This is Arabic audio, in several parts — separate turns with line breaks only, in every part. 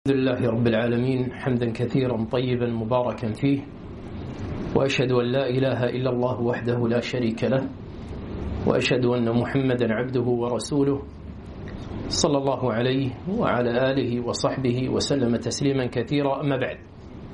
الحمد لله رب العالمين حمدا كثيرا طيبا مباركا فيه، وأشهد أن لا إله إلا الله وحده لا شريك له، وأشهد أن محمدا عبده ورسوله صلى الله عليه وعلى آله وصحبه وسلم تسليما كثيرا. أما بعد،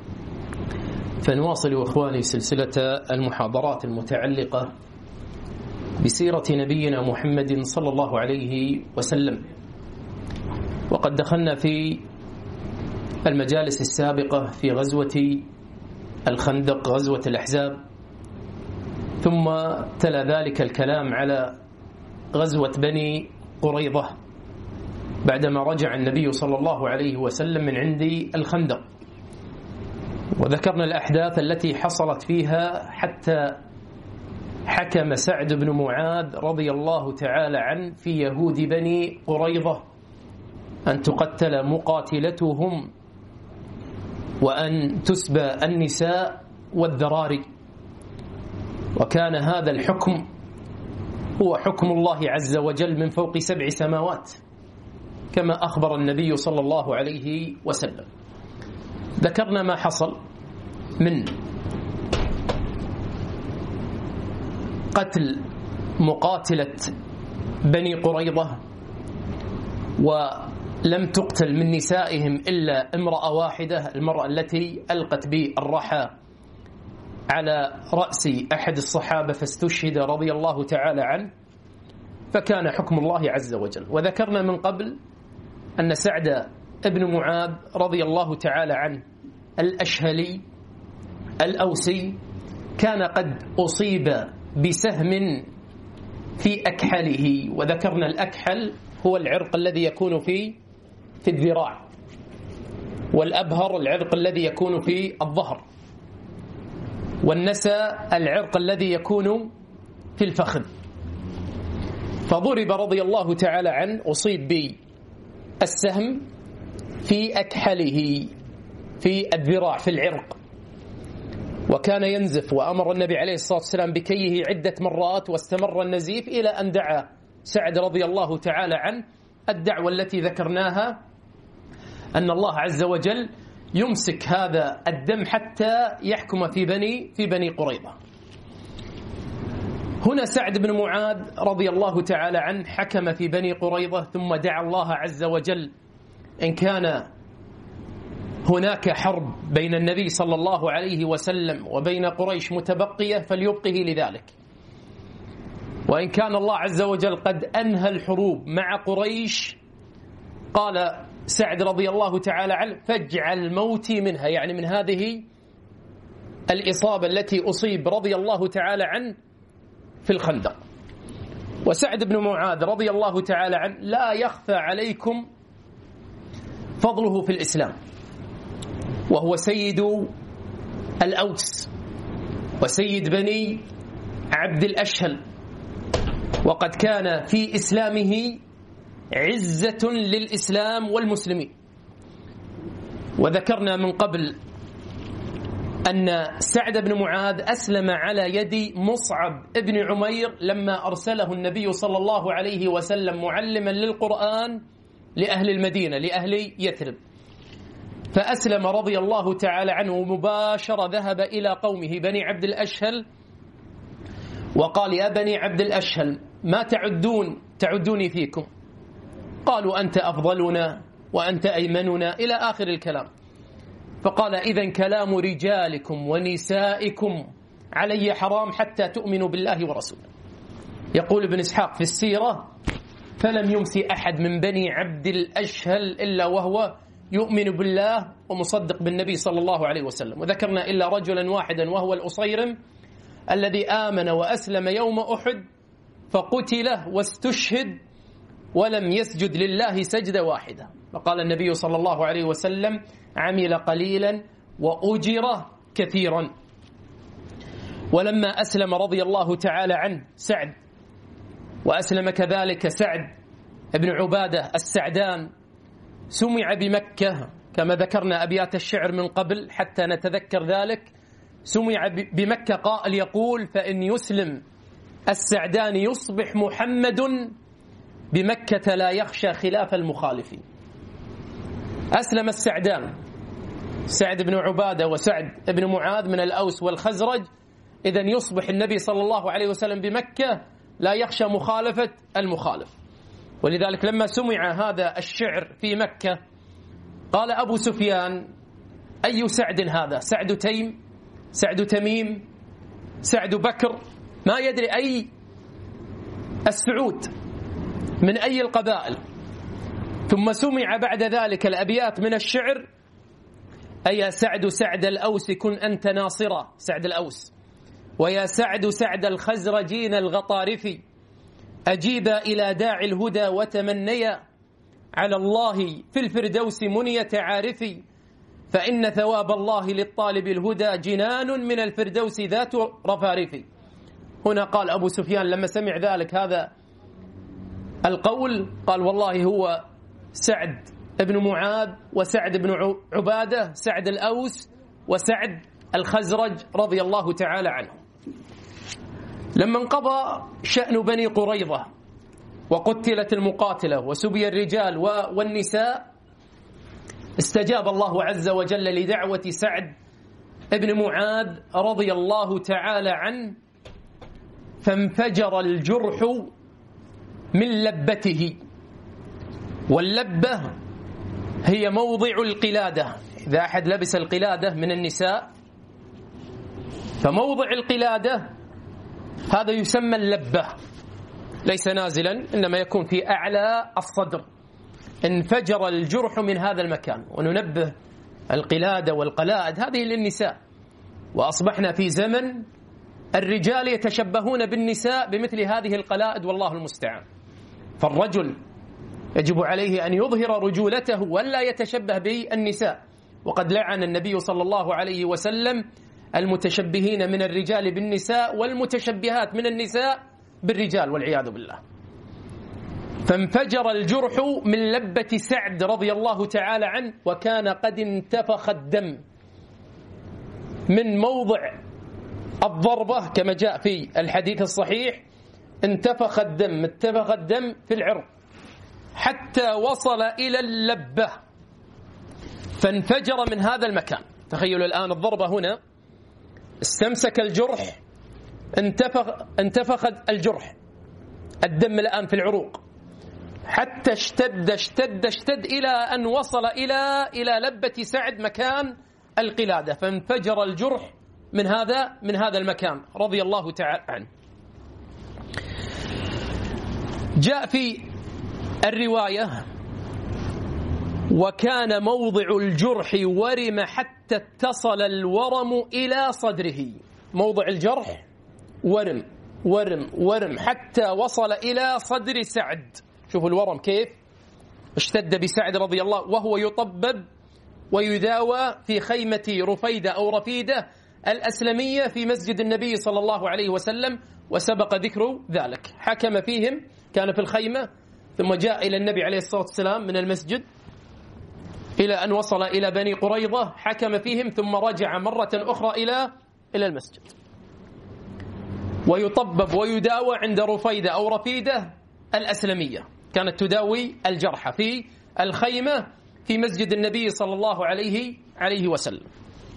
فنواصل إخواني سلسلة المحاضرات المتعلقة بسيرة نبينا محمد صلى الله عليه وسلم، وقد دخلنا في المجالس السابقة في غزوة الخندق، غزوة الأحزاب، ثم تلا ذلك الكلام على غزوة بني قريظة بعدما رجع النبي صلى الله عليه وسلم من عند الخندق، وذكرنا الأحداث التي حصلت فيها حتى حكم سعد بن معاذ رضي الله تعالى عنه في يهود بني قريظة أن تقتل مقاتلتهم وأن تسبى النساء والذراري، وكان هذا الحكم هو حكم الله عز وجل من فوق 7 سماوات كما أخبر النبي صلى الله عليه وسلم. ذكرنا ما حصل من قتل مقاتلة بني قريظة، ولم تقتل من نسائهم إلا امرأة واحدة، المرأة التي ألقت بالرحى على رأس أحد الصحابة فاستشهد رضي الله تعالى عنه، فكان حكم الله عز وجل. وذكرنا من قبل أن سعد بن معاذ رضي الله تعالى عنه الأشهلي الأوسي كان قد أصيب بسهم في أكحله، وذكرنا الأكحل هو العرق الذي يكون في الذراع، والأبهر العرق الذي يكون في الظهر، والنسى العرق الذي يكون في الفخذ. فضرب رضي الله تعالى عنه، أصيب بالسهم في أكحله في الذراع في العرق، وكان ينزف، وأمر النبي عليه الصلاة والسلام بكيه عدة مرات، واستمر النزيف إلى أن دعا سعد رضي الله تعالى عنه الدعوة التي ذكرناها، أن الله عز وجل يمسك هذا الدم حتى يحكم في بني قريظة. هنا سعد بن معاذ رضي الله تعالى عنه حكم في بني قريظة، ثم دعا الله عز وجل إن كان هناك حرب بين النبي صلى الله عليه وسلم وبين قريش متبقية فليبقه لذلك، وإن كان الله عز وجل قد أنهى الحروب مع قريش قال سعد رضي الله تعالى عنه فاجعل موتي منها، يعني من هذه الإصابة التي أصيب رضي الله تعالى عنه في الخندق. وسعد بن معاذ رضي الله تعالى عنه لا يخفى عليكم فضله في الإسلام، وهو سيد الأوس وسيد بني عبد الأشهل، وقد كان في إسلامه عزة للإسلام والمسلمين. وذكرنا من قبل أن سعد بن معاذ أسلم على يد مصعب بن عمير لما أرسله النبي صلى الله عليه وسلم معلما للقرآن لأهل المدينة لأهل يثرب، فأسلم رضي الله تعالى عنه مباشرة، ذهب إلى قومه بني عبد الأشهل وقال يا بني عبد الأشهل ما تعدوني فيكم؟ قالوا أنت أفضلنا وأنت أيمننا إلى آخر الكلام. فقال إذن كلام رجالكم ونسائكم علي حرام حتى تؤمنوا بالله ورسوله. يقول ابن إسحاق في السيرة فلم يمسي أحد من بني عبد الأشهل إلا وهو يؤمن بالله ومصدق بالنبي صلى الله عليه وسلم. وذكرنا إلا رجلا واحدا وهو الأصيرم الذي آمن وأسلم يوم أحد فقتل واستشهد ولم يسجد لله سجدة واحدة، فقال النبي صلى الله عليه وسلم عمل قليلا وأجر كثيرا. ولما أسلم رضي الله تعالى عنه سعد، وأسلم كذلك سعد بن عبادة السعدان، سمع بمكة كما ذكرنا أبيات الشعر من قبل حتى نتذكر ذلك، سمع بمكة قائل يقول فإن يسلم السعدان يصبح محمد بمكة لا يخشى خلاف المخالفين. أسلم السعدان، سعد بن عبادة وسعد بن معاذ من الأوس والخزرج. إذن يصبح النبي صلى الله عليه وسلم بمكة لا يخشى مخالفة المخالف. ولذلك لما سمع هذا الشعر في مكة قال أبو سفيان: أي سعد هذا؟ سعد تيم، سعد تميم، سعد بكر، ما يدري أي السعود من أي القبائل. ثم سمع بعد ذلك الأبيات من الشعر: أيا سعد سعد الأوس كن أنت ناصرا، سعد الأوس، ويا سعد سعد الخزرجين الغطارف، أجيبا إلى داعي الهدى وتمنيا على الله في الفردوس منية عارفي، فإن ثواب الله للطالب الهدى جنان من الفردوس ذات رفارف. هنا قال أبو سفيان لما سمع ذلك هذا القول قال: والله هو سعد بن معاذ وسعد بن عبادة، سعد الأوس وسعد الخزرج رضي الله تعالى عنهم. لما انقضى شأن بني قريظة وقتلت المقاتلة وسبي الرجال والنساء، استجاب الله عز وجل لدعوة سعد بن معاذ رضي الله تعالى عنه، فانفجر الجرح من لبته. واللبة هي موضع القلادة، إذا أحد لبس القلادة من النساء فموضع القلادة هذا يسمى اللبة، ليس نازلا إنما يكون في أعلى الصدر. انفجر الجرح من هذا المكان. وننبه: القلادة والقلائد هذه للنساء، وأصبحنا في زمن الرجال يتشبهون بالنساء بمثل هذه القلائد والله المستعان. فالرجل يجب عليه أن يظهر رجولته ولا يتشبه بالنساء. وقد لعن النبي صلى الله عليه وسلم المتشبهين من الرجال بالنساء والمتشبهات من النساء بالرجال والعياذ بالله. فانفجر الجرح من لبة سعد رضي الله تعالى عنه، وكان قد انتفخ الدم من موضع الضربة كما جاء في الحديث الصحيح. انتفخ الدم في العرق حتى وصل إلى اللبة فانفجر من هذا المكان. تخيلوا الآن الضربة هنا، استمسك الجرح، انتفخ الجرح، الدم الآن في العروق، حتى اشتد إلى أن وصل إلى لبة سعد مكان القلادة، فانفجر الجرح من هذا المكان رضي الله تعالى عنه. جاء في الرواية: وكان موضع الجرح ورم حتى اتصل الورم إلى صدره. موضع الجرح ورم حتى وصل إلى صدر سعد. شوفوا الورم كيف اشتد بسعد رضي الله، وهو يطبب ويداوى في خيمة رفيدة أو رفيدة الأسلمية في مسجد النبي صلى الله عليه وسلم، وسبق ذكر ذلك. حكم فيهم، كان في الخيمة، ثم جاء إلى النبي عليه الصلاة والسلام من المسجد إلى أن وصل إلى بني قريظة، حكم فيهم ثم رجع مرة أخرى إلى المسجد، ويطبب ويداوى عند رفيدة أو رفيدة الأسلمية، كانت تداوي الجرحى في الخيمة في مسجد النبي صلى الله عليه وسلم،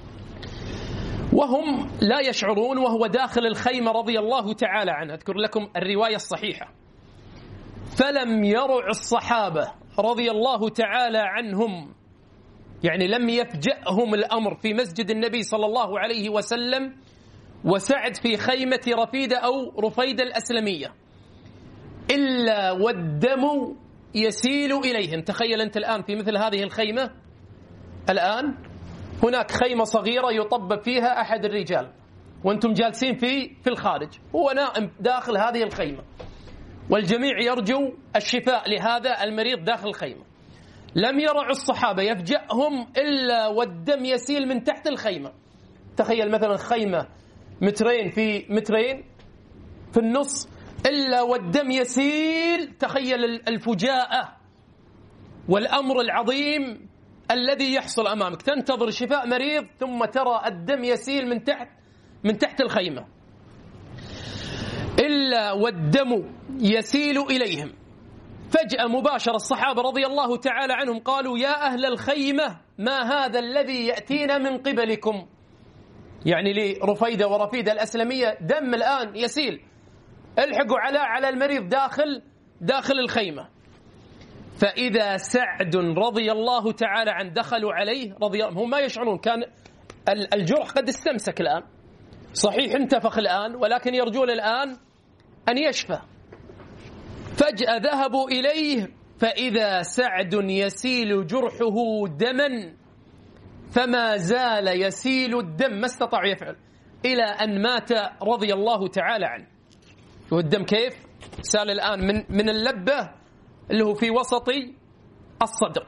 وهم لا يشعرون وهو داخل الخيمة رضي الله تعالى عنه. أذكر لكم الرواية الصحيحة: فلم يرع الصحابة رضي الله تعالى عنهم، يعني لم يفجأهم الأمر في مسجد النبي صلى الله عليه وسلم وسعد في خيمة رفيدة أو رفيدة الأسلمية، إلا والدم يسيل إليهم. تخيل أنت الآن في مثل هذه الخيمة، الآن هناك خيمة صغيرة يطبب فيها أحد الرجال، وأنتم جالسين في الخارج، هو نائم داخل هذه الخيمة، والجميع يرجو الشفاء لهذا المريض داخل الخيمة. لم يرع الصحابة يفجأهم إلا والدم يسيل من تحت الخيمة. تخيل مثلا خيمة مترين في مترين في النص، إلا والدم يسيل. تخيل الفجاءة والأمر العظيم الذي يحصل أمامك، تنتظر شفاء مريض ثم ترى الدم يسيل من تحت الخيمة. إلا والدم يسيل إليهم فجأة مباشرة الصحابة رضي الله تعالى عنهم قالوا: يا أهل الخيمة، ما هذا الذي يأتينا من قبلكم؟ يعني لرفيدة ورفيدة الأسلمية دم الآن يسيل، الحقوا على المريض داخل الخيمة. فإذا سعد رضي الله تعالى عنه دخلوا عليه هم ما يشعرون، كان الجرح قد استمسك الآن، صحيح انتفخ الآن، ولكن يرجون الآن أن يشفى. فجأة ذهبوا إليه فإذا سعد يسيل جرحه دما، فما زال يسيل الدم، ما استطاع يفعل إلى أن مات رضي الله تعالى عنه. والدم كيف سال الآن من اللبة اللي هو في وسط الصدر.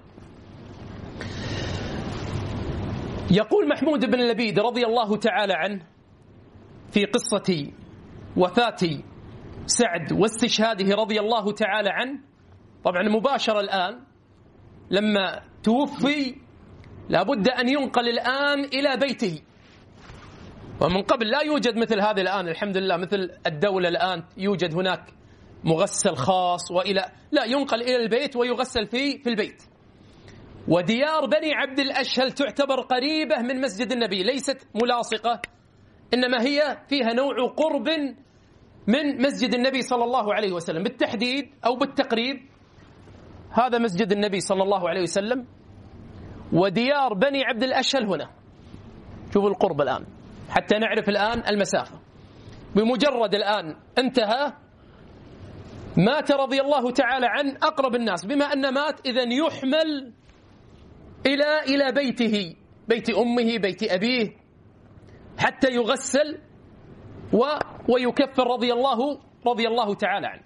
يقول محمود بن لبيد رضي الله تعالى عنه في قصة وفاة سعد واستشهاده رضي الله تعالى عنه، طبعا مباشرة الآن لما توفي لابد أن ينقل الآن إلى بيته، ومن قبل لا يوجد مثل هذا الآن الحمد لله، مثل الدولة الآن يوجد هناك مغسل خاص لا، ينقل إلى البيت ويغسل في البيت. وديار بني عبد الأشهل تعتبر قريبة من مسجد النبي، ليست ملاصقة، إنما هي فيها نوع قرب من مسجد النبي صلى الله عليه وسلم. بالتحديد أو بالتقريب هذا مسجد النبي صلى الله عليه وسلم، وديار بني عبد الأشهل هنا. شوفوا القرب الآن حتى نعرف الآن المسافة. بمجرد الآن انتهى، مات رضي الله تعالى عنه أقرب الناس، بما أن مات إذن يحمل إلى بيته، بيت أمه، بيت أبيه، حتى يغسل ويكفر رضي الله تعالى عنه.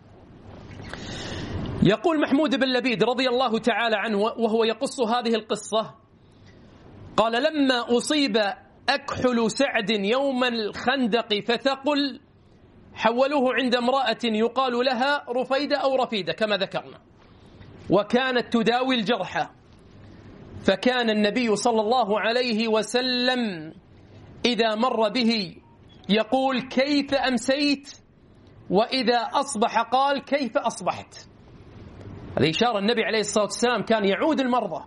يقول محمود بن لبيد رضي الله تعالى عنه وهو يقص هذه القصة، قال: لما أصيب أكحل سعد يوم الخندق فثقل، حولوه عند امرأة يقال لها رفيدة أو رفيدة كما ذكرنا، وكانت تداوي الجرحى. فكان النبي صلى الله عليه وسلم إذا مر به يقول: كيف أمسيت؟ وإذا أصبح قال: كيف أصبحت؟ هذه إشارة النبي عليه الصلاة والسلام كان يعود المرضى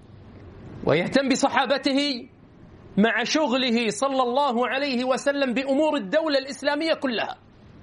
ويهتم بصحابته مع شغله صلى الله عليه وسلم بأمور الدولة الإسلامية كلها.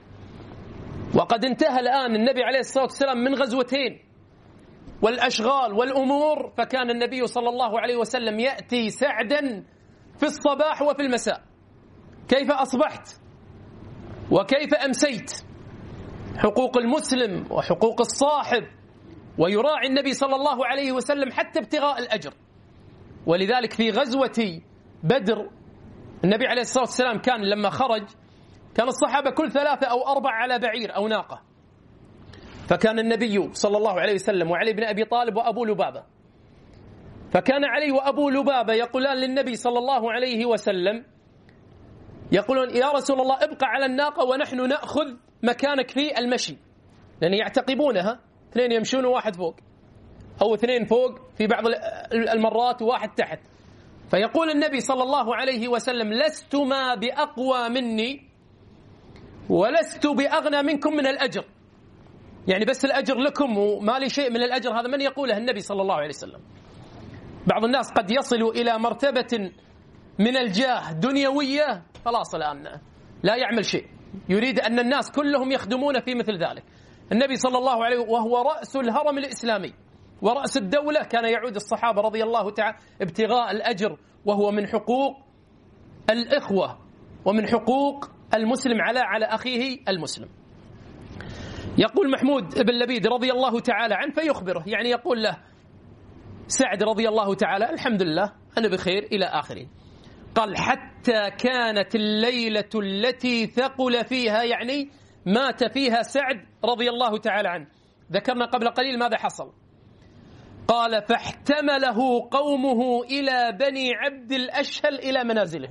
وقد انتهى الآن النبي عليه الصلاة والسلام من غزوتين والأشغال والأمور، فكان النبي صلى الله عليه وسلم يأتي سعدا في الصباح وفي المساء: كيف أصبحت وكيف أمسيت؟ حقوق المسلم وحقوق الصاحب، ويراعي النبي صلى الله عليه وسلم حتى ابتغاء الأجر. ولذلك في غزوة بدر النبي عليه الصلاة والسلام كان لما خرج كان الصحابة كل 3 أو 4 على بعير أو ناقة، فكان النبي صلى الله عليه وسلم وعلي بن أبي طالب وأبو لبابة، فكان علي وأبو لبابة يقولان للنبي صلى الله عليه وسلم، يقولون: يا رسول الله ابقى على الناقة ونحن نأخذ مكانك في المشي، لأن يعتقبونها 2 يمشون وواحد فوق، أو 2 فوق في بعض المرات وواحد تحت. فيقول النبي صلى الله عليه وسلم: لستما بأقوى مني ولست بأغنى منكم من الأجر، يعني بس الأجر لكم وما لي شيء من الأجر. هذا من يقوله النبي صلى الله عليه وسلم. بعض الناس قد يصل إلى مرتبة من الجاه دنيوية، خلاص الآن لا يعمل شيء، يريد أن الناس كلهم يخدمون في مثل ذلك. النبي صلى الله عليه وهو رأس الهرم الإسلامي ورأس الدولة، كان يعود الصحابة رضي الله تعالى ابتغاء الأجر، وهو من حقوق الإخوة ومن حقوق المسلم على أخيه المسلم. يقول محمود بن لبيد رضي الله تعالى عنه فيخبره، يعني يقول له سعد رضي الله تعالى: الحمد لله أنا بخير إلى آخره. قال: حتى كانت الليلة التي ثقل فيها، يعني مات فيها سعد رضي الله تعالى عنه. ذكرنا قبل قليل ماذا حصل. قال: فاحتمله قومه إلى بني عبد الأشهل إلى منازلهم.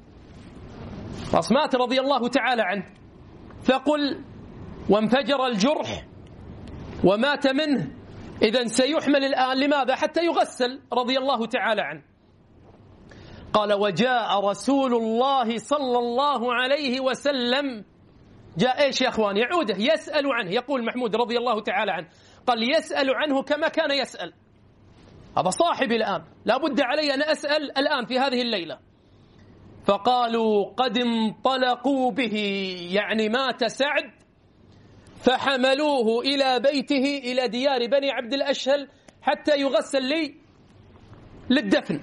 مات رضي الله تعالى عنه، ثقل وانفجر الجرح ومات منه، إذن سيحمل الآن لماذا؟ حتى يغسل رضي الله تعالى عنه. قال: وجاء رسول الله صلى الله عليه وسلم، جاء إيش يا أخوان؟ يعوده يسأل عنه. يقول محمود رضي الله تعالى عنه: قال يسأل عنه كما كان يسأل. هذا صاحبي الآن، لا بد علي أن أسأل الآن في هذه الليلة. فقالوا قد انطلقوا به، يعني مات سعد، فحملوه إلى بيته إلى ديار بني عبد الأشهل حتى يغسل للدفن.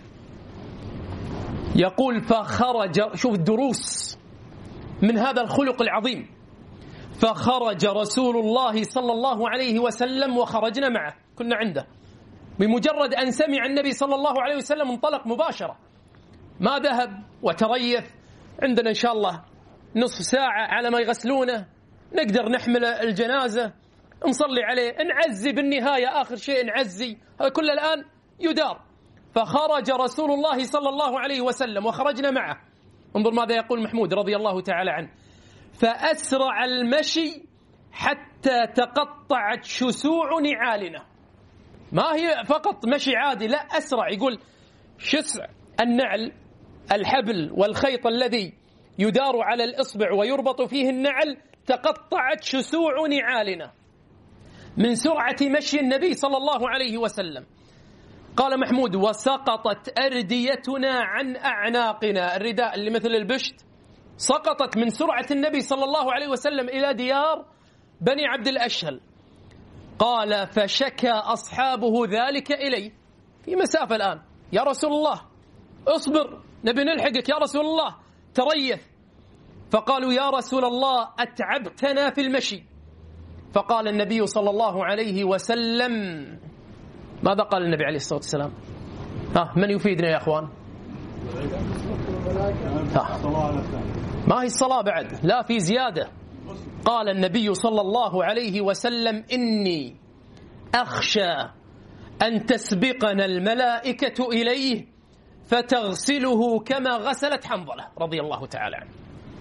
يقول فخرج، شوف الدروس من هذا الخلق العظيم، فخرج رسول الله صلى الله عليه وسلم وخرجنا معه، كنا عنده، بمجرد أن سمع النبي صلى الله عليه وسلم انطلق مباشرة، ما ذهب وتريث. عندنا إن شاء الله نصف ساعة على ما يغسلونه، نقدر نحمل الجنازة، نصلي عليه، نعزي بالنهاية، آخر شيء نعزي، هذا كله الآن يدار. فخرج رسول الله صلى الله عليه وسلم وخرجنا معه. انظر ماذا يقول محمود رضي الله تعالى عنه: فأسرع المشي حتى تقطعت شسوع نعالنا. ما هي فقط مشي عادي، لا، أسرع. يقول شسع النعل، الحبل والخيط الذي يدار على الإصبع ويربط فيه النعل، تقطعت شسوع نعالنا من سرعة مشي النبي صلى الله عليه وسلم. قال محمود: وسقطت أرديتنا عن أعناقنا، الرداء اللي مثل البشت سقطت من سرعة النبي صلى الله عليه وسلم إلى ديار بني عبد الأشهل. قال: فشكى أصحابه ذلك إليه في مسافة الآن: يا رسول الله اصبر، نبي نلحقك، يا رسول الله تريث. فقالوا: يا رسول الله أتعبتنا في المشي. فقال النبي صلى الله عليه وسلم: ماذا قال النبي عليه الصلاة والسلام؟ من يفيدنا يا أخوان؟ ما هي الصلاة بعد؟ لا، في زيادة. قال النبي صلى الله عليه وسلم: إني أخشى أن تسبقنا الملائكة إليه فتغسله كما غسلت حنظلة رضي الله تعالى عنه.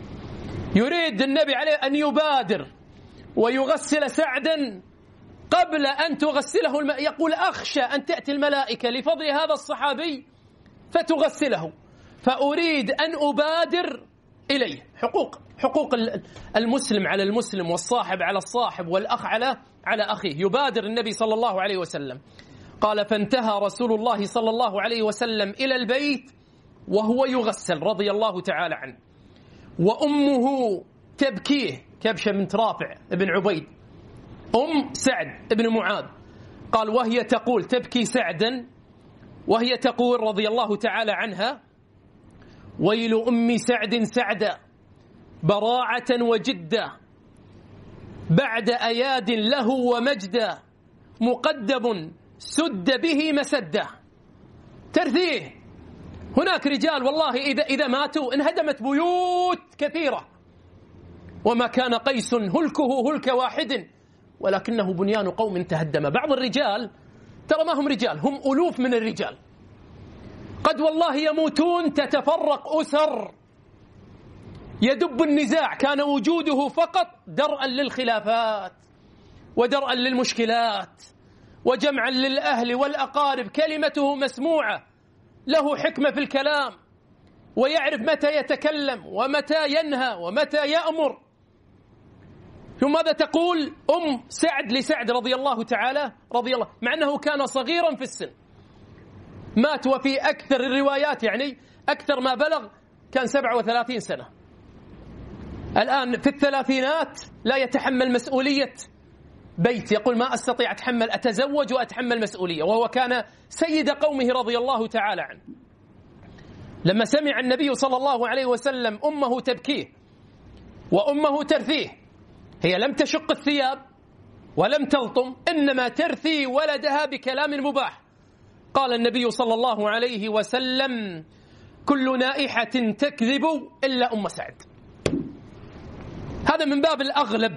يريد النبي عليه أن يبادر ويغسل سعدا قبل أن تغسله يقول: أخشى أن تأتي الملائكة لفضل هذا الصحابي فتغسله، فأريد أن أبادر إليه. حقوق المسلم على المسلم، والصاحب على الصاحب، والأخ على أخيه. يبادر النبي صلى الله عليه وسلم. قال: فانتهى رسول الله صلى الله عليه وسلم إلى البيت وهو يغسل رضي الله تعالى عنه، وأمه تبكيه، كبشة بنت رافع بن عبيد، أم سعد بن معاذ. قال: وهي تقول، تبكي سعدا وهي تقول رضي الله تعالى عنها: ويل أم سعد سعدا براعة وجدا بعد أياد له ومجدا مقدب سد به مسدا. ترثيه. هناك رجال والله إذا ماتوا انهدمت بيوت كثيرة، وما كان قيس هلكه هلك واحد ولكنه بنيان قوم تهدم. بعض الرجال ترى ما هم رجال، هم ألوف من الرجال، قد والله يموتون تتفرق أسر، يدب النزاع، كان وجوده فقط درءا للخلافات ودرءا للمشكلات وجمعا للأهل والأقارب. كلمته مسموعة، له حكمة في الكلام، ويعرف متى يتكلم ومتى ينهى ومتى يأمر. ثم ماذا تقول أم سعد لسعد رضي الله، مع أنه كان صغيرا في السن، مات وفي أكثر الروايات يعني أكثر ما بلغ كان 37 سنة. الآن في الثلاثينات لا يتحمل مسؤولية بيت، يقول: ما أستطيع أتحمل، أتزوج وأتحمل مسؤولية. وهو كان سيد قومه رضي الله تعالى عنه. لما سمع النبي صلى الله عليه وسلم أمه تبكيه وأمه ترثيه، هي لم تشق الثياب ولم تلطم، إنما ترثي ولدها بكلام مباح. قال النبي صلى الله عليه وسلم: كل نائحة تكذب إلا أم سعد. هذا من باب الأغلب،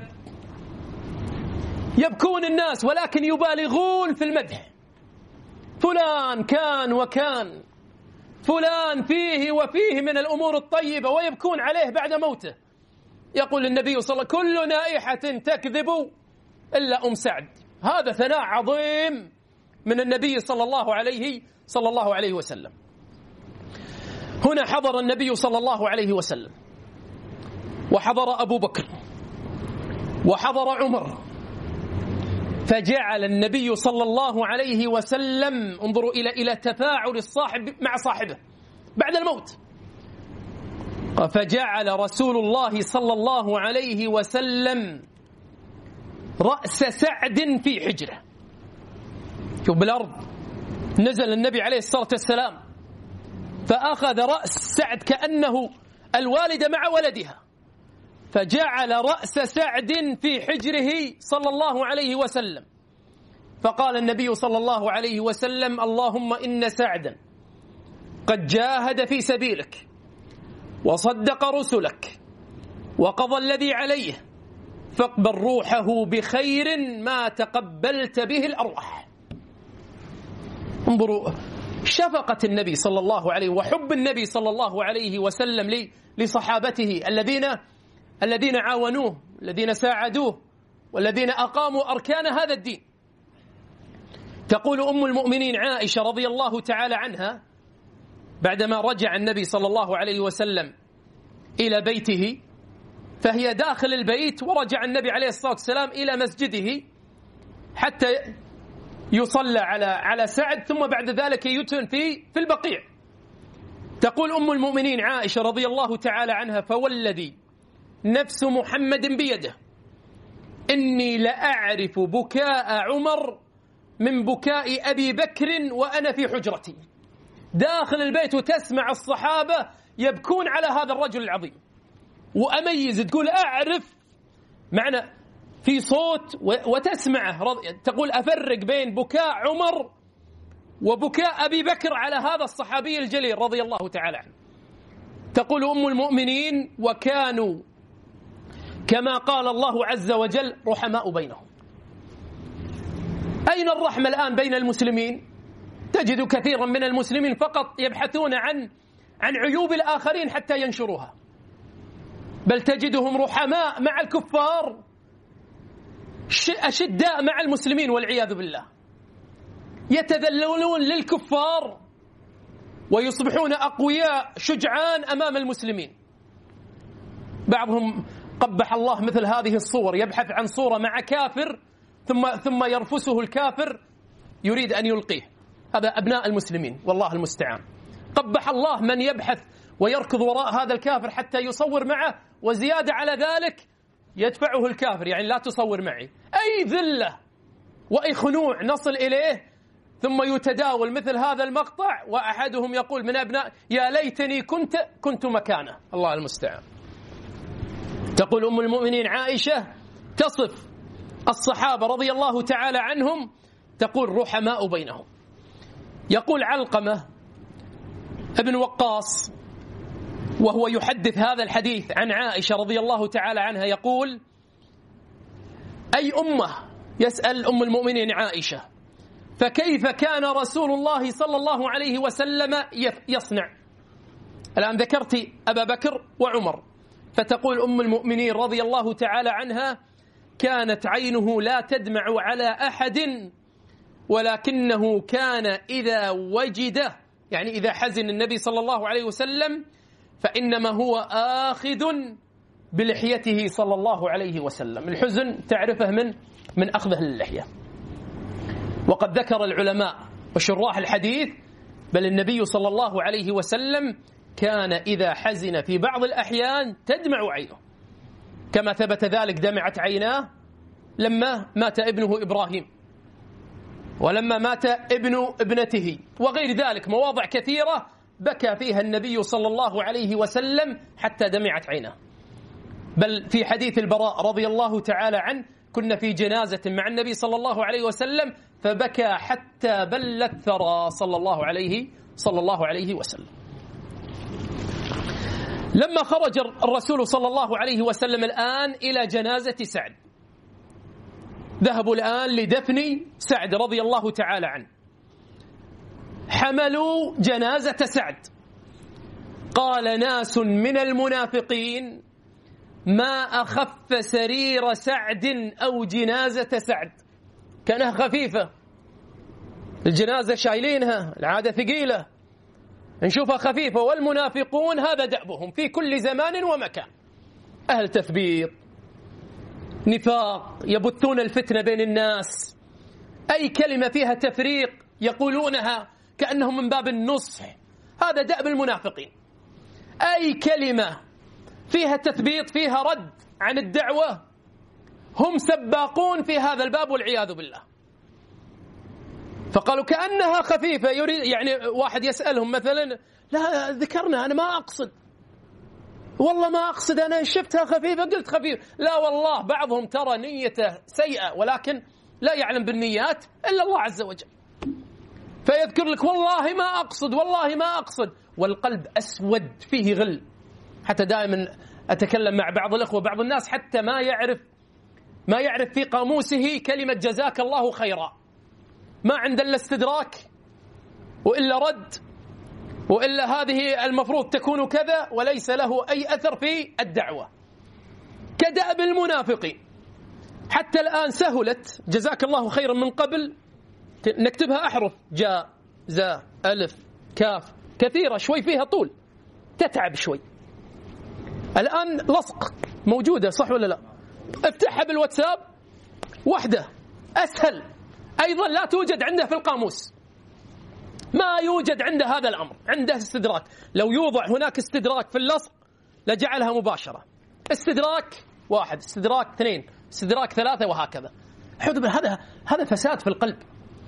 يبكون الناس ولكن يبالغون في المدح. فلان كان وكان، فلان فيه وفيه من الأمور الطيبة، ويبكون عليه بعد موته. يقول النبي صلى الله عليه وسلم: كل نائحة تكذب إلا أم سعد. هذا ثناء عظيم من النبي صلى الله عليه وسلم. هنا حضر النبي صلى الله عليه وسلم، وحضر أبو بكر، وحضر عمر، فجعل النبي صلى الله عليه وسلم، انظروا إلى تفاعل الصاحب مع صاحبه بعد الموت، فجعل رسول الله صلى الله عليه وسلم رأس سعد في حجره. شوف بالأرض نزل النبي عليه الصلاة والسلام فأخذ رأس سعد كأنه الوالدة مع ولدها، فجعل رأس سعد في حجره صلى الله عليه وسلم. فقال النبي صلى الله عليه وسلم: اللهم إن سعدا قد جاهد في سبيلك وصدق رسلك وقضى الذي عليه، فاقبل روحه بخير ما تقبلت به الأرواح. انظروا شفقة النبي صلى الله عليه وحب النبي صلى الله عليه وسلم لصحابته الذين عاونوه، الذين ساعدوه، والذين أقاموا أركان هذا الدين. تقول أم المؤمنين عائشة رضي الله تعالى عنها بعدما رجع النبي صلى الله عليه وسلم إلى بيته، فهي داخل البيت ورجع النبي عليه الصلاة والسلام إلى مسجده حتى يصلى على سعد، ثم بعد ذلك يدفن في البقيع. تقول أم المؤمنين عائشة رضي الله تعالى عنها: فوالذي نفس محمد بيده إني لأعرف بكاء عمر من بكاء أبي بكر وأنا في حجرتي. داخل البيت وتسمع الصحابة يبكون على هذا الرجل العظيم، وأميز تقول أعرف معنى في صوت وتسمعه. تقول أفرق بين بكاء عمر وبكاء أبي بكر على هذا الصحابي الجليل رضي الله تعالى عنه. تقول أم المؤمنين: وكانوا كما قال الله عز وجل رحماء بينهم. أين الرحمة الآن بين المسلمين؟ تجد كثيرا من المسلمين فقط يبحثون عن عيوب الآخرين حتى ينشروها، بل تجدهم رحماء مع الكفار أشداء مع المسلمين والعياذ بالله، يتذللون للكفار ويصبحون أقوياء شجعان أمام المسلمين. بعضهم قبح الله مثل هذه الصور، يبحث عن صورة مع كافر ثم يرفسه الكافر يريد أن يلقيه. هذا أبناء المسلمين والله المستعان. قبح الله من يبحث ويركض وراء هذا الكافر حتى يصور معه، وزيادة على ذلك يدفعه الكافر، يعني لا تصور معي. أي ذلة وأي خنوع نصل إليه، ثم يتداول مثل هذا المقطع وأحدهم يقول من أبناء: يا ليتني كنت مكانه. الله المستعان. تقول أم المؤمنين عائشة تصف الصحابة رضي الله تعالى عنهم، تقول رحماء بينهم. يقول علقمة ابن وقاص وهو يحدث هذا الحديث عن عائشة رضي الله تعالى عنها، يقول: أي أمة؟ يسأل أم المؤمنين عائشة: فكيف كان رسول الله صلى الله عليه وسلم يصنع؟ الآن ذكرت أبا بكر وعمر، فتقول أم المؤمنين رضي الله تعالى عنها: كانت عينه لا تدمع على أحد، ولكنه كان إذا وجده، يعني إذا حزن النبي صلى الله عليه وسلم، فإنما هو آخذ بلحيته صلى الله عليه وسلم. الحزن تعرفه من أخذه للحية. وقد ذكر العلماء وشراح الحديث: بل النبي صلى الله عليه وسلم كان إذا حزن في بعض الأحيان تدمع عينه، كما ثبت ذلك دمعت عيناه لما مات ابنه إبراهيم، ولما مات ابن ابنته، وغير ذلك مواضع كثيرة بكى فيها النبي صلى الله عليه وسلم حتى دمعت عيناه. بل في حديث البراء رضي الله تعالى عنه: كنا في جنازة مع النبي صلى الله عليه وسلم فبكى حتى بلت ثرى صلى الله عليه وسلم. لما خرج الرسول صلى الله عليه وسلم الآن إلى جنازة سعد، ذهبوا الآن لدفن سعد رضي الله تعالى عنه، حملوا جنازة سعد. قال ناس من المنافقين: ما أخف سرير سعد أو جنازة سعد. كانها خفيفة، الجنازة شايلينها، العادة ثقيلة، نشوفها خفيفة. والمنافقون هذا دأبهم في كل زمان ومكان، أهل تثبيط، نفاق، يبثون الفتنة بين الناس، أي كلمة فيها تفريق يقولونها كأنهم من باب النصح، هذا دأب المنافقين. أي كلمة فيها تثبيط، فيها رد عن الدعوة، هم سباقون في هذا الباب والعياذ بالله. فقالوا كأنها خفيفة، يريد يعني واحد يسألهم مثلا لا ذكرنا، أنا ما أقصد، والله ما أقصد، أنا شفتها خفيفة قلت خفيف. لا والله بعضهم ترى نيته سيئة ولكن لا يعلم بالنيات إلا الله عز وجل، فيذكر لك والله ما أقصد، والله ما أقصد، والقلب أسود فيه غل. حتى دائما أتكلم مع بعض الأخوة، بعض الناس حتى ما يعرف في قاموسه كلمة جزاك الله خيرا، ما عنده إلا استدراك وإلا رد وإلا هذه المفروض تكون كذا، وليس له أي أثر في الدعوة، كدأب المنافقين. حتى الآن سهلت جزاك الله خيرا، من قبل نكتبها أحرف، جاء زاء ألف كاف، كثيرة شوي فيها طول تتعب شوي. الآن لصق موجودة، صح ولا لا؟ افتحها بالواتساب وحده أسهل، أيضا لا توجد عنده في القاموس، ما يوجد عنده هذا الأمر، عنده استدراك. لو يوضع هناك استدراك في اللصق لجعلها مباشرة، استدراك 1 استدراك 2 استدراك 3 وهكذا. هذا فساد في القلب.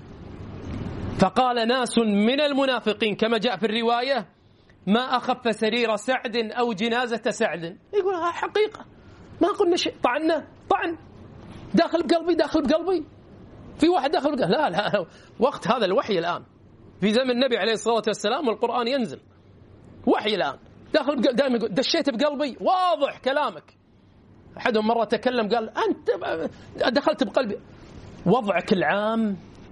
فقال ناس من المنافقين كما جاء في الرواية ما أخف سرير سعد أو جنازة سعد. يقول حقيقة ما قلنا شيء، طعن داخل بقلبي في واحد داخل بقلبي. لا وقت هذا الوحي الآن في زمن النبي عليه الصلاة والسلام والقرآن ينزل، وحي الآن داخل دائما يقول دشيت بقلبي، واضح كلامك. أحدهم مرة تكلم قال أنت دخلت بقلبي. وضعك العام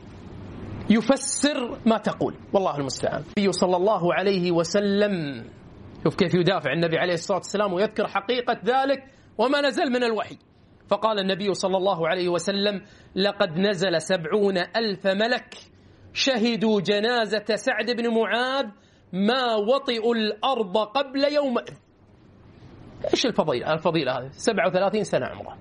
يفسر ما تقول، والله المستعان. النبي صلى الله عليه وسلم شوف كيف يدافع النبي عليه الصلاة والسلام ويذكر حقيقة ذلك وما نزل من الوحي. فقال النبي صلى الله عليه وسلم لقد نزل 70,000 ملك شهدوا جنازة سعد بن معاذ ما وطئوا الأرض قبل يومئذ. إيش الفضيلة هذه؟ 37 سنة عمره،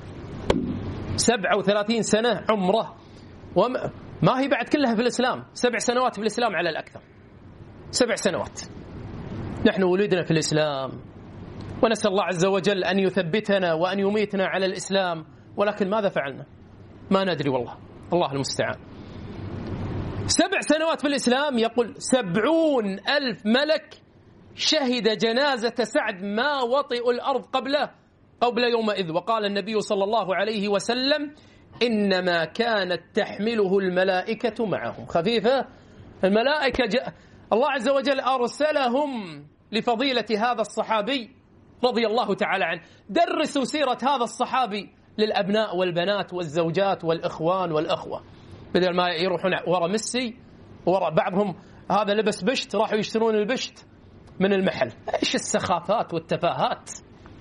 37 سنة عمره، وما هي بعد كلها في الإسلام، 7 سنوات في الإسلام على الأكثر، 7 سنوات. نحن ولدنا في الإسلام ونسأل الله عز وجل أن يثبتنا وأن يميتنا على الإسلام، ولكن ماذا فعلنا؟ ما ندري والله، الله المستعان. 7 سنوات في الإسلام، يقول 70,000 ملك شهد جنازة سعد ما وطئوا الأرض قبل يومئذ. وقال النبي صلى الله عليه وسلم إنما كانت تحمله الملائكة معهم. خفيفة الملائكة، الله عز وجل أرسلهم لفضيلة هذا الصحابي رضي الله تعالى عنه. درسوا سيرة هذا الصحابي للأبناء والبنات والزوجات والإخوان والأخوة، بدل ما يروحون وراء ميسي وراء بعضهم هذا لبس بشت راحوا يشترون البشت من المحل. إيش السخافات والتفاهات!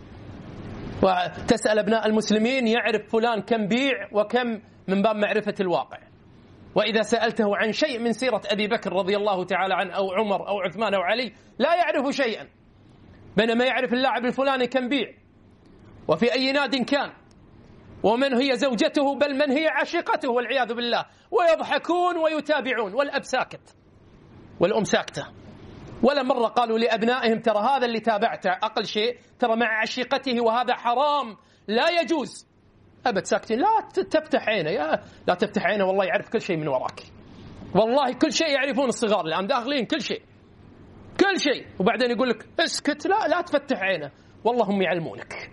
وتسأل أبناء المسلمين يعرف فلان كم بيع وكم، من باب معرفة الواقع. وإذا سألته عن شيء من سيرة أبي بكر رضي الله تعالى عنه أو عمر أو عثمان أو علي لا يعرف شيئا، بينما يعرف اللاعب الفلاني كم بيع وفي أي ناد كان ومن هي زوجته، بل من هي عشيقته والعياذ بالله. ويضحكون ويتابعون، والأب ساكت والأم ساكتة. ولا مرة قالوا لأبنائهم ترى هذا اللي تابعته أقل شيء ترى مع عشيقته وهذا حرام لا يجوز. أبد ساكتين. لا تفتح عينه، لا تفتح عينه، والله يعرف كل شيء من وراك، والله كل شيء يعرفون الصغار الآن داخلين كل شيء. وبعدين يقول لك اسكت، لا تفتح عينه، والله هم يعلمونك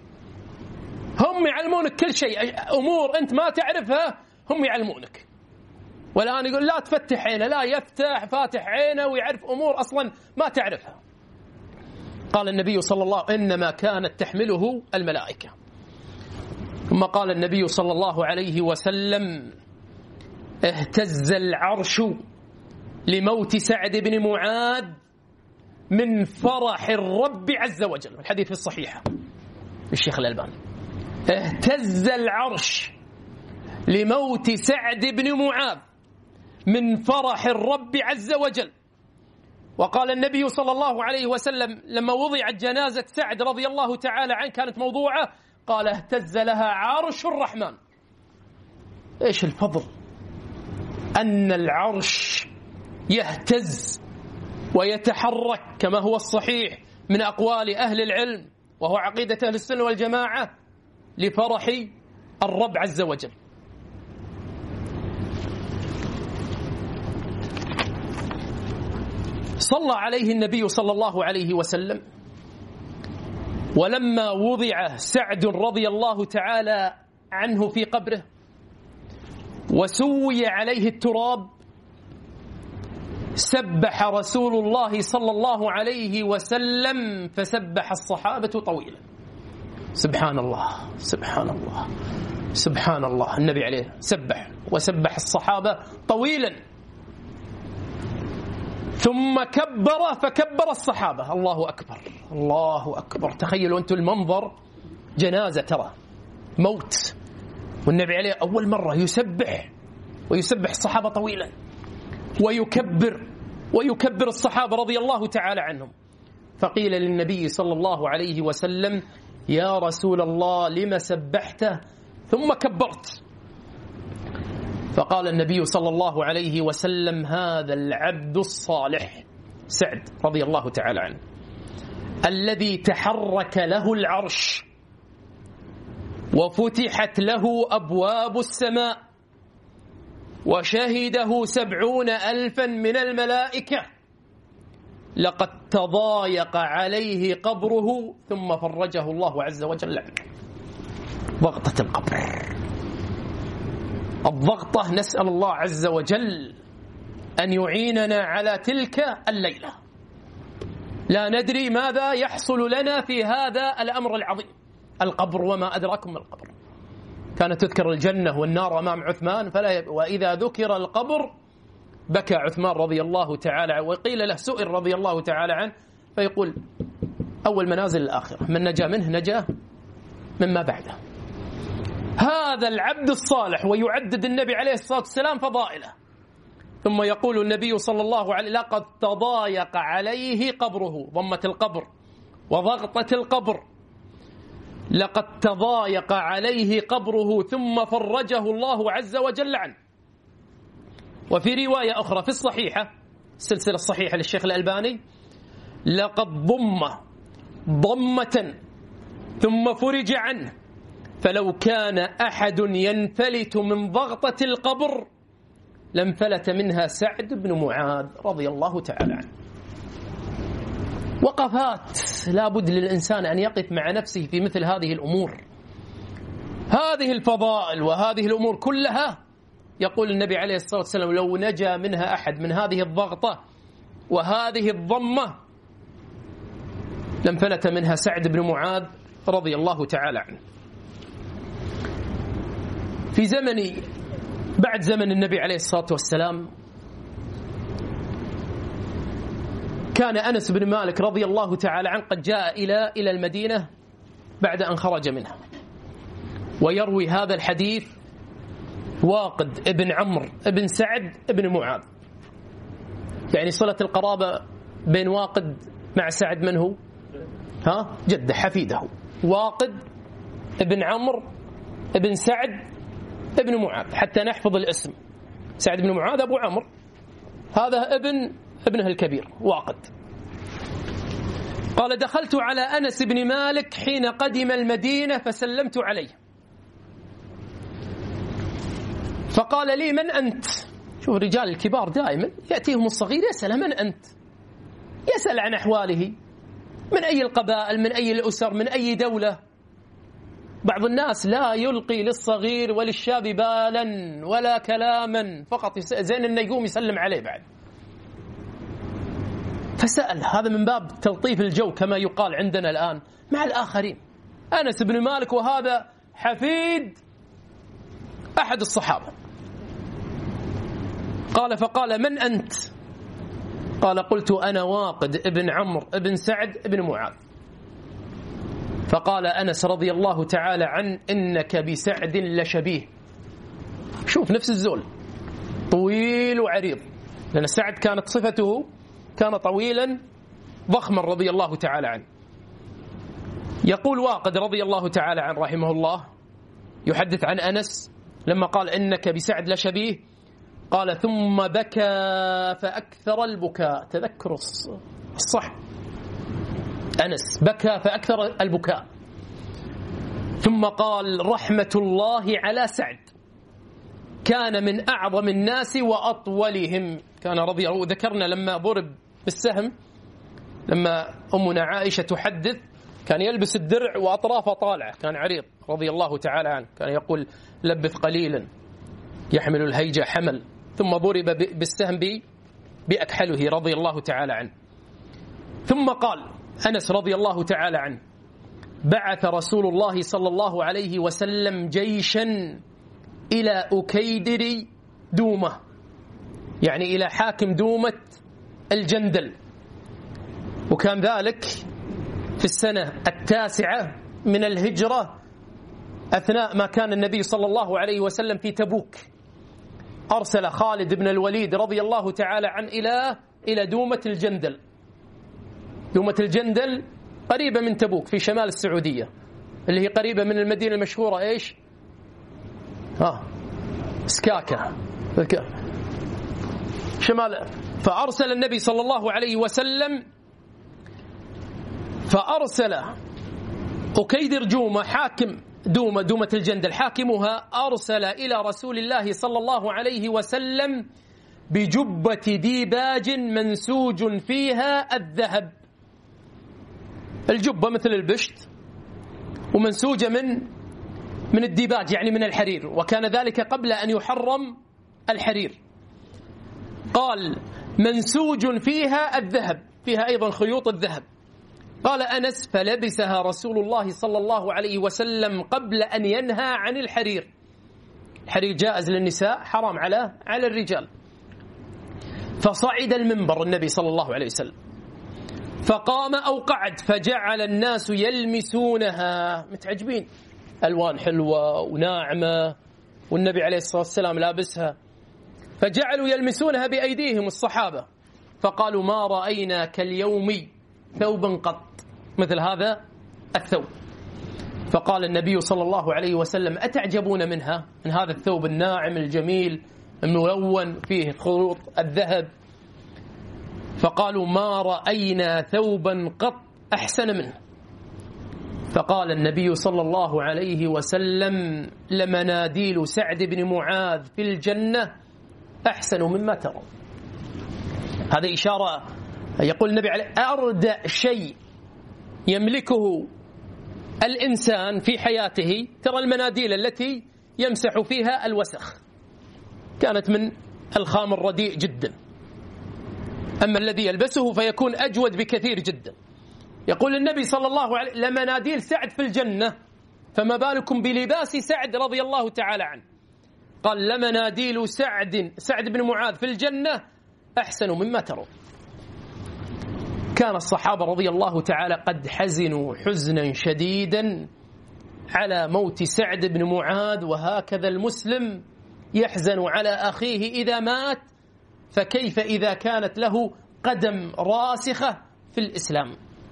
كل شيء، أمور أنت ما تعرفها هم يعلمونك. والآن يقول لا تفتح عينه، لا يفتح فاتح عينه ويعرف أمور أصلا ما تعرفها. قال النبي صلى الله عليه وسلم إنما كانت تحمله الملائكة. ثم قال النبي صلى الله عليه وسلم اهتز العرش لموت سعد بن معاذ من فرح الرب عز وجل. الحديث في الصحيحة الشيخ الألباني. اهتز العرش لموت سعد بن معاذ من فرح الرب عز وجل. وقال النبي صلى الله عليه وسلم لما وضعت جنازة سعد رضي الله تعالى عنه كانت موضوعة، قال اهتز لها عرش الرحمن. ايش الفضل أن العرش يهتز ويتحرك كما هو الصحيح من أقوال أهل العلم، وهو عقيدة أهل السنة والجماعة، لفرح الرب عز وجل. صلى عليه النبي صلى الله عليه وسلم، ولما وضع سعد رضي الله تعالى عنه في قبره وسوي عليه التراب، سبح رسول الله صلى الله عليه وسلم فسبح الصحابة طويلا. سبحان الله سبحان الله سبحان الله. النبي عليه سبح وسبح الصحابة طويلا، ثم كبر فكبر الصحابة. الله أكبر الله أكبر. تخيلوا أنتم المنظر، جنازة ترى، موت، والنبي عليه أول مرة يسبح ويسبح الصحابة طويلا ويكبر الصحابة رضي الله تعالى عنهم. فقيل للنبي صلى الله عليه وسلم: يا رسول الله لما سبحته ثم كبرت؟ فقال النبي صلى الله عليه وسلم: هذا العبد الصالح سعد رضي الله تعالى عنه الذي تحرك له العرش وفتحت له أبواب السماء وشهده 70,000 من الملائكة، لقد تضايق عليه قبره ثم فرجه الله عز وجل عنه. ضغطة القبر، الضغطة، نسأل الله عز وجل أن يعيننا على تلك الليلة. لا ندري ماذا يحصل لنا في هذا الأمر العظيم، القبر، وما أدراكم ما القبر. كانت تذكر الجنة والنار أمام عثمان، وإذا ذكر القبر بكى عثمان رضي الله تعالى عنه، وقيل له، سئل رضي الله تعالى عنه، فيقول: أول منازل الآخرة، من نجا منه نجا مما بعده. هذا العبد الصالح، ويعدد النبي عليه الصلاة والسلام فضائله، ثم يقول النبي صلى الله عليه وسلم: لقد تضايق عليه قبره، ضمة القبر وضغطة القبر، لقد تضايق عليه قبره ثم فرجه الله عز وجل عنه. وفي رواية أخرى في الصحيحة، السلسلة الصحيحة للشيخ الألباني: لقد ضم ضمة ثم فرج عنه، فلو كان أحد ينفلت من ضغطة القبر لانفلت منها سعد بن معاذ رضي الله تعالى عنه. وقفات لا بد للإنسان أن يقف مع نفسه في مثل هذه الأمور، هذه الفضائل وهذه الأمور كلها. يقول النبي عليه الصلاة والسلام: لو نجا منها أحد، من هذه الضغطة وهذه الضمة، لانفلت منها سعد بن معاذ رضي الله تعالى عنه. في زمن بعد زمن النبي عليه الصلاة والسلام، كان أنس بن مالك رضي الله تعالى عنه قد جاء إلى المدينة بعد أن خرج منها، ويروي هذا الحديث واقد ابن عمرو ابن سعد ابن معاذ. يعني صلة القرابة بين واقد مع سعد من هو؟ جده حفيده، واقد ابن عمرو ابن سعد ابن معاذ، حتى نحفظ الاسم. سعد بن معاذ أبو عمرو، هذا ابنه الكبير واقد. قال: دخلت على أنس بن مالك حين قدم المدينة فسلمت عليه، فقال لي: من أنت؟ شوف الرجال الكبار دائما يأتيهم الصغير يسأل: من أنت؟ يسأل عن أحواله، من أي القبائل، من أي الأسر، من أي دولة. بعض الناس لا يلقي للصغير وللشاب بالا ولا كلاما، فقط زين أنه يقوم يسلم عليه بعد. فسأل، هذا من باب تلطيف الجو كما يقال عندنا الآن مع الآخرين. أنس بن مالك وهذا حفيد أحد الصحابة. قال: فقال: من أنت؟ قال: قلت: أنا واقد ابن عمرو ابن سعد ابن معاذ. فقال أنس رضي الله تعالى عنه: إنك بسعد لشبيه. شوف نفس الزول، طويل وعريض، لأن سعد كانت صفته كان طويلا ضخما رضي الله تعالى عنه. يقول واقد رضي الله تعالى عنه رحمه الله، يحدث عن أنس لما قال: إنك بسعد لشبيه، قال ثم بكى فأكثر البكاء. تذكر الصح، أنس بكى فأكثر البكاء. ثم قال رحمة الله على سعد، كان من أعظم الناس وأطولهم. كان رضي الله، ذكرنا لما ضرب بالسهم، لما أمنا عائشة تحدث كان يلبس الدرع وأطرافه طالعة، كان عريض رضي الله تعالى عنه، كان يقول لبث قليلا يحمل الهيجة حمل، ثم ضرب بالسهم بأكحله رضي الله تعالى عنه. ثم قال أنس رضي الله تعالى عنه بعث رسول الله صلى الله عليه وسلم جيشا إلى أكيدر دومة، يعني إلى حاكم دومة الجندل، وكان ذلك في السنة 9 من الهجرة أثناء ما كان النبي صلى الله عليه وسلم في تبوك. أرسل خالد بن الوليد رضي الله تعالى عنه إلى دومة الجندل. دومة الجندل قريبة من تبوك في شمال السعودية، اللي هي قريبة من المدينة المشهورة إيش؟ سكاكة شمال. فأرسل النبي صلى الله عليه وسلم، فأرسل أكيدر جومة حاكم دومة الجندل، حاكمها أرسل إلى رسول الله صلى الله عليه وسلم بجبة ديباج منسوج فيها الذهب. الجبة مثل البشت ومنسوجة من الديباج، يعني من الحرير، وكان ذلك قبل أن يحرم الحرير. قال منسوج فيها الذهب، فيها أيضا خيوط الذهب. قال أنس فلبسها رسول الله صلى الله عليه وسلم قبل أن ينهى عن الحرير. الحرير جائز للنساء، حرام على الرجال. فصعد المنبر النبي صلى الله عليه وسلم، فقام أو قعد، فجعل الناس يلمسونها، متعجبين، ألوان حلوة وناعمة والنبي عليه الصلاة والسلام لابسها، فجعلوا يلمسونها بأيديهم الصحابة، فقالوا ما رأينا كاليوم ثوبا قط مثل هذا الثوب. فقال النبي صلى الله عليه وسلم أتعجبون منها، من هذا الثوب الناعم الجميل الملون فيه خيوط الذهب؟ فقالوا ما رأينا ثوبا قط أحسن منه. فقال النبي صلى الله عليه وسلم لمناديل سعد بن معاذ في الجنة أحسن مما ترى. هذا إشارة، يقول النبي عليه أردأ شيء يملكه الإنسان في حياته، ترى المناديل التي يمسح فيها الوسخ كانت من الخام الرديء جدا، أما الذي يلبسه فيكون أجود بكثير جدا. يقول النبي صلى الله عليه وسلم لمناديل سعد في الجنة، فما بالكم بلباس سعد رضي الله تعالى عنه. قال لمناديل سعد بن معاذ في الجنة أحسن مما ترون. كان الصحابة رضي الله تعالى قد حزنوا حزنا شديدا على موت سعد بن معاذ، وهكذا المسلم يحزن على أخيه إذا مات، فكيف إذا كانت له قدم راسخة في الإسلام.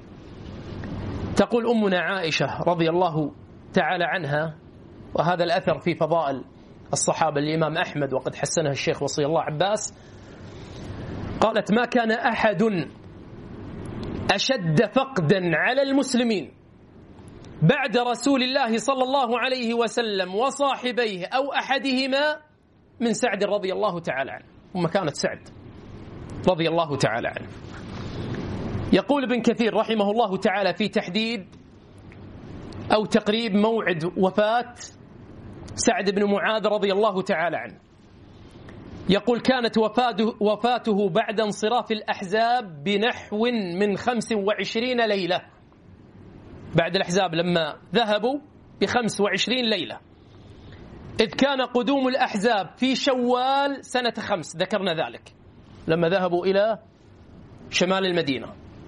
تقول أمنا عائشة رضي الله تعالى عنها، وهذا الأثر في فضائل الصحابة الإمام أحمد وقد حسنها الشيخ وصي الله عباس، قالت ما كان أحد أشد فقدا على المسلمين بعد رسول الله صلى الله عليه وسلم وصاحبيه أو أحدهما من سعد رضي الله تعالى عنه. ومكانة سعد رضي الله تعالى عنه. يقول ابن كثير رحمه الله تعالى في تحديد أو تقريب موعد وفاة سعد بن معاذ رضي الله تعالى عنه، يقول كانت وفاته بعد انصراف الأحزاب بنحو من 25 ليلة، بعد الأحزاب لما ذهبوا ب25 ليلة، إذ كان قدوم الأحزاب في شوال سنة 5، ذكرنا ذلك لما ذهبوا إلى شمال المدينة،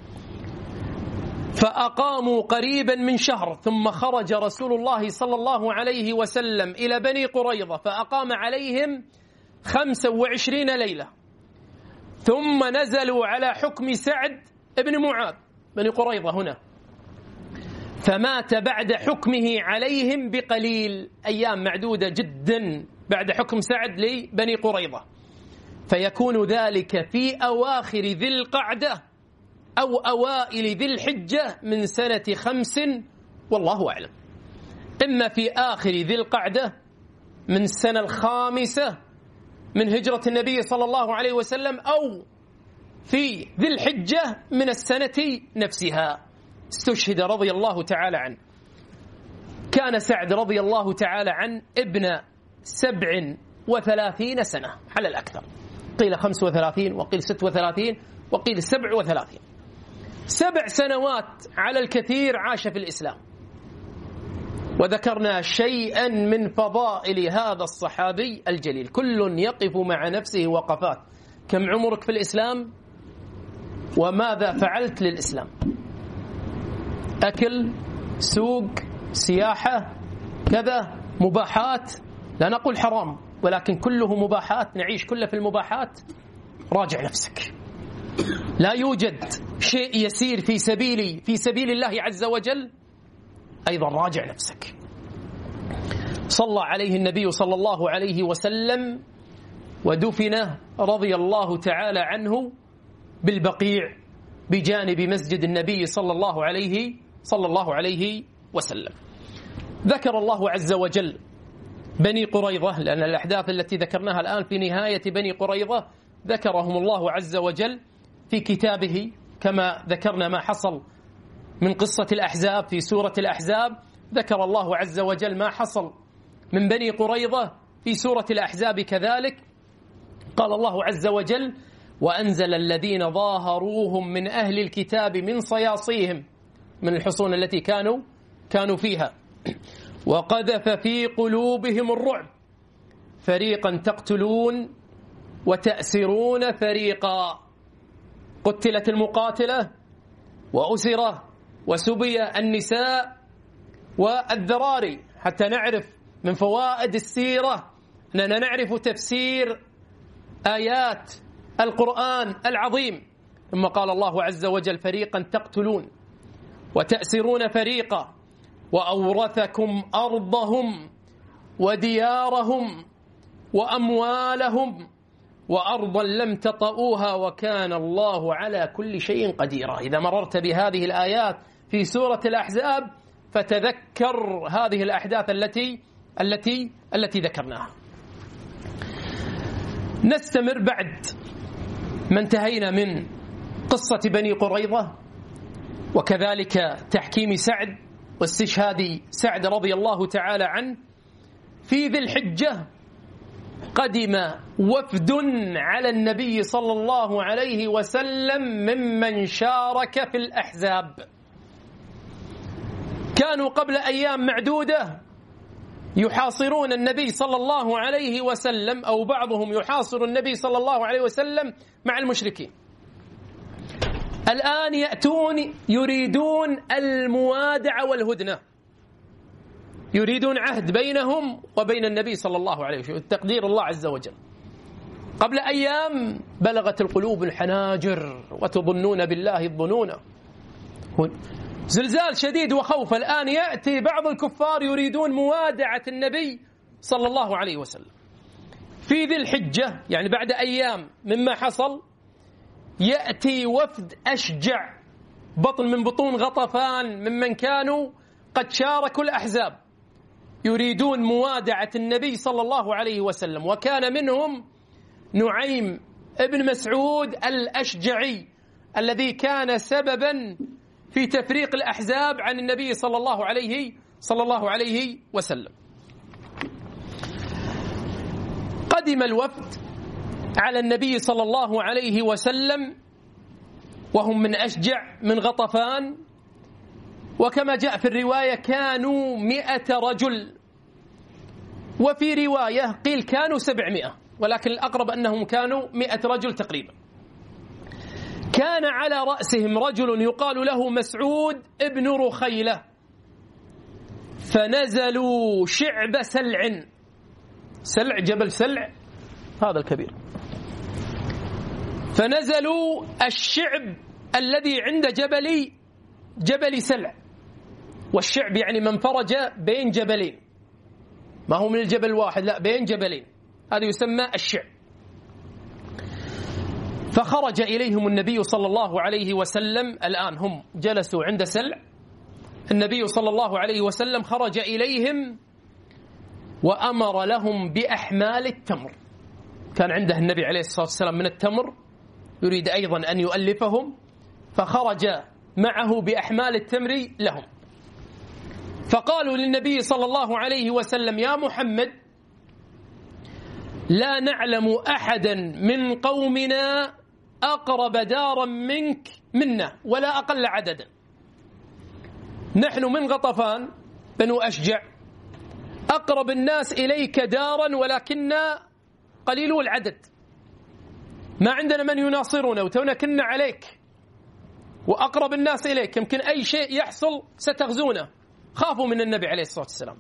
فأقاموا قريبا من شهر، ثم خرج رسول الله صلى الله عليه وسلم إلى بني قريظة فأقام عليهم 25 ليلة، ثم نزلوا على حكم سعد بن معاذ بني قريظة هنا، فمات بعد حكمه عليهم بقليل، أيام معدودة جدا بعد حكم سعد لبني قريظة. فيكون ذلك في أواخر ذي القعدة أو أوائل ذي الحجة من سنة 5 والله أعلم، إما في آخر ذي القعدة من السنة 5 من هجرة النبي صلى الله عليه وسلم، أو في ذي الحجة من السنة نفسها. استشهد رضي الله تعالى عنه. كان سعد رضي الله تعالى عنه ابن 37 سنة على الأكثر، قيل 35 وقيل 36 وقيل 37. 7 سنوات على الكثير عاش في الإسلام. وذكرنا شيئا من فضائل هذا الصحابي الجليل. كل يقف مع نفسه وقفات. كم عمرك في الإسلام؟ وماذا فعلت للإسلام؟ أكل، سوق، سياحة، كذا، مباحات، لا نقول حرام ولكن كله مباحات، نعيش كله في المباحات. راجع نفسك. لا يوجد شيء يسير في سبيل الله عز وجل، أيضا راجع نفسك. صلى عليه النبي صلى الله عليه وسلم ودفن رضي الله تعالى عنه بالبقيع بجانب مسجد النبي صلى الله عليه وسلم. ذكر الله عز وجل بني قريظة، لأن الأحداث التي ذكرناها الآن في نهاية بني قريظة ذكرهم الله عز وجل في كتابه، كما ذكرنا ما حصل من قصة الأحزاب في سورة الأحزاب. ذكر الله عز وجل ما حصل من بني قريظة في سورة الأحزاب كذلك. قال الله عز وجل: وأنزل الذين ظاهروهم من أهل الكتاب من صياصيهم، من الحصون التي كانوا فيها، وقذف في قلوبهم الرعب، فريقا تقتلون وتأسرون فريقا. قتلت المقاتلة وأسر وسبي النساء والذراري، حتى نعرف من فوائد السيرة أننا نعرف تفسير آيات القرآن العظيم. ثم قال الله عز وجل: فريقا تقتلون وتأسرون فريقا وأورثكم أرضهم وديارهم وأموالهم وأرضا لم تطئوها وكان الله على كل شيء قديرا. إذا مررت بهذه الآيات في سورة الأحزاب فتذكر هذه الأحداث التي ذكرناها. نستمر بعد ما انتهينا من قصة بني قريظة وكذلك تحكيم سعد واستشهاد سعد رضي الله تعالى عنه. في ذي الحجة قدم وفد على النبي صلى الله عليه وسلم ممن شارك في الأحزاب. كانوا قبل أيام معدودة يحاصرون النبي صلى الله عليه وسلم، أو بعضهم يحاصر النبي صلى الله عليه وسلم مع المشركين. الآن يأتون يريدون الموادعة والهدنة، يريدون عهد بينهم وبين النبي صلى الله عليه وسلم، تقدير الله عز وجل. قبل أيام بلغت القلوب الحناجر وتظنون بالله الظنون، زلزال شديد وخوف. الآن يأتي بعض الكفار يريدون موادعة النبي صلى الله عليه وسلم. في ذي الحجة يعني بعد أيام مما حصل يأتي وفد أشجع بطن من بطون غطفان ممن كانوا قد شاركوا الأحزاب، يريدون موادعة النبي صلى الله عليه وسلم. وكان منهم نعيم ابن مسعود الأشجعي الذي كان سببا في تفريق الأحزاب عن النبي صلى الله عليه وسلم. قدم الوفد على النبي صلى الله عليه وسلم وهم من أشجع من غطفان، وكما جاء في الرواية كانوا 100 رجل، وفي رواية قيل كانوا 700، ولكن الأقرب أنهم كانوا 100 رجل تقريبا. كان على رأسهم رجل يقال له مسعود ابن رخيلة، فنزلوا شعب سلع، سلع جبل سلع هذا الكبير، فنزلوا الشعب الذي عند جبل سلع. والشعب يعني من فرج بين جبلين، ما هو من الجبل الواحد، لا بين جبلين، هذا يسمى الشعب. فخرج إليهم النبي صلى الله عليه وسلم. الآن هم جلسوا عند سلع، النبي صلى الله عليه وسلم خرج إليهم وأمر لهم بأحمال التمر. كان عنده النبي عليه الصلاة والسلام من التمر، يريد أيضا أن يؤلفهم، فخرج معه بأحمال التمر لهم. فقالوا للنبي صلى الله عليه وسلم: يا محمد، لا نعلم أحدا من قومنا أقرب دارا منك منا ولا أقل عددا. نحن من غطفان بنو أشجع أقرب الناس إليك دارا ولكننا قليلو العدد، ما عندنا من يناصرنا وتونا كنا عليك وأقرب الناس إليك، يمكن أي شيء يحصل ستغزونا. خافوا من النبي عليه الصلاة والسلام.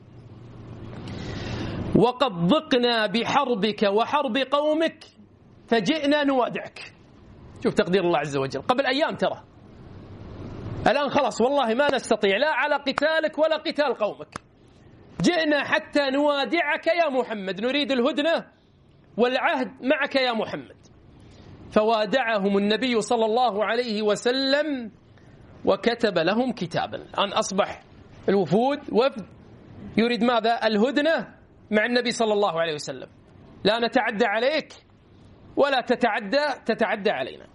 وقد ضقنا بحربك وحرب قومك فجئنا نوادعك. شوف تقدير الله عز وجل، قبل أيام ترى، الآن خلاص والله ما نستطيع لا على قتالك ولا قتال قومك، جئنا حتى نوادعك يا محمد، نريد الهدنة والعهد معك يا محمد. فوادعهم النبي صلى الله عليه وسلم وكتب لهم كتابا. الآن أصبح الوفود وفد يريد ماذا؟ الهدنة مع النبي صلى الله عليه وسلم، لا نتعدى عليك ولا تتعدى علينا.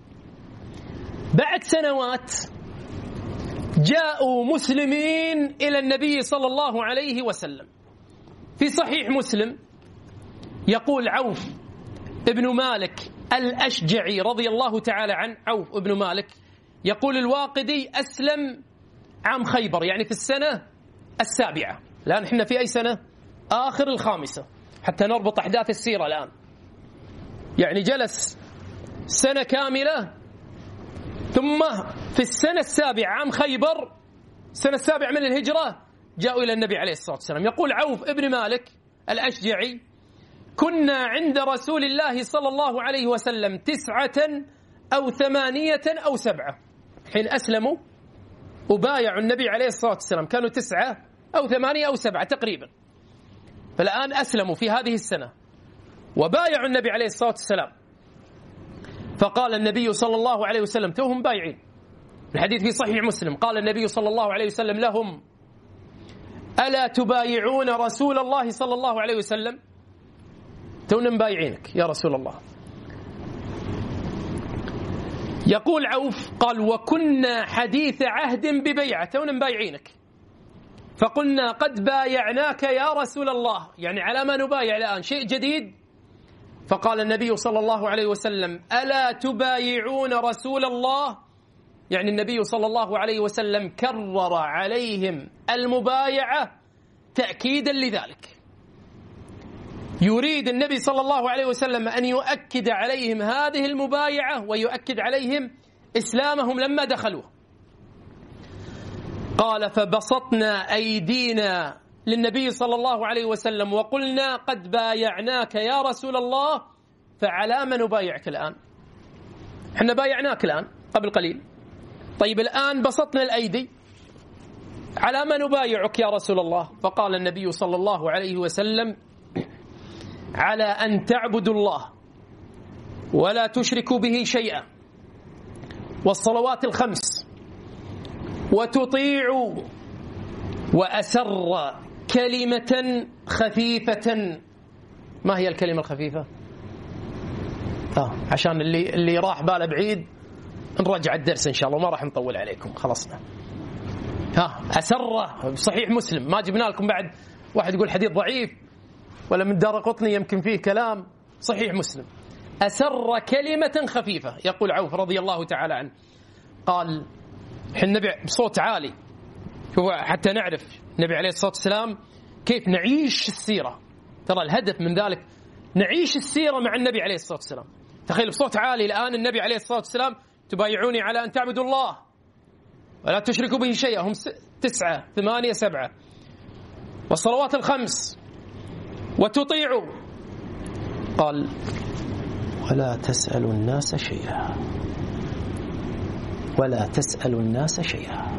بعد سنوات جاءوا مسلمين إلى النبي صلى الله عليه وسلم. في صحيح مسلم يقول عوف ابن مالك الأشجعي رضي الله تعالى عنه، عوف ابن مالك يقول الواقدي أسلم عام خيبر، يعني في السنة السابعة. الآن احنا في أي سنة؟ آخر الخامسة، حتى نربط أحداث السيرة الآن. يعني جلس سنة كاملة، ثم في السنة السابعة عام خيبر، السنة السابعة من الهجرة، جاءوا إلى النبي عليه الصلاة والسلام. يقول عوف ابن مالك الأشجعي: كنا عند رسول الله صلى الله عليه وسلم 9 أو 8 أو 7. حين أسلموا وبايعوا النبي عليه الصلاة والسلام كانوا 9 أو 8 أو 7 تقريبا. فالآن أسلموا في هذه السنة وبايعوا النبي عليه الصلاة والسلام. فقال النبي صلى الله عليه وسلم، توهم بايعين، الحديث في صحيح مسلم، قال النبي صلى الله عليه وسلم لهم: ألا تبايعون رسول الله صلى الله عليه وسلم؟ تونا مبايعينك يا رسول الله. يقول عوف قال: وكنا حديث عهد ببيعة، تونا مبايعينك. فقلنا: قد بايعناك يا رسول الله، يعني على ما نبايع الآن، شيء جديد. فقال النبي صلى الله عليه وسلم: ألا تبايعون رسول الله؟ يعني النبي صلى الله عليه وسلم كرر عليهم المبايعة تأكيدا لذلك. يريد النبي صلى الله عليه وسلم أن يؤكد عليهم هذه المبايعة ويؤكد عليهم إسلامهم لما دخلوا. قال: فبسطنا أيدينا للنبي صلى الله عليه وسلم وقلنا: قد بايعناك يا رسول الله، فعلى ما نبايعك الآن؟ احنا بايعناك الآن قبل قليل، طيب الآن بسطنا الأيدي، على ما نبايعك يا رسول الله؟ فقال النبي صلى الله عليه وسلم: على أن تعبدوا الله ولا تشركوا به شيئا، والصلوات الخمس، وتطيعوا، وأسر كلمة خفيفة. ما هي الكلمة الخفيفة؟ عشان اللي راح باله بعيد نرجع الدرس إن شاء الله، ما راح نطول عليكم، خلصنا. أسر صحيح مسلم، ما جبنا لكم بعد واحد يقول حديث ضعيف ولا من دارقطني يمكن فيه كلام، صحيح مسلم. أسر كلمة خفيفة. يقول عوف رضي الله تعالى عنه قال النبي بصوت عالي، حتى نعرف النبي عليه الصلاة والسلام كيف نعيش السيرة، ترى الهدف من ذلك نعيش السيرة مع النبي عليه الصلاة والسلام. تخيل بصوت عالي الآن النبي عليه الصلاة والسلام: تبايعوني على أن تعبدوا الله ولا تشركوا به شيئا. هم 9 8 7، والصلوات الخمس، وتطيعوا. قال: ولا تسألوا الناس شيئا، ولا تسألوا الناس شيئا.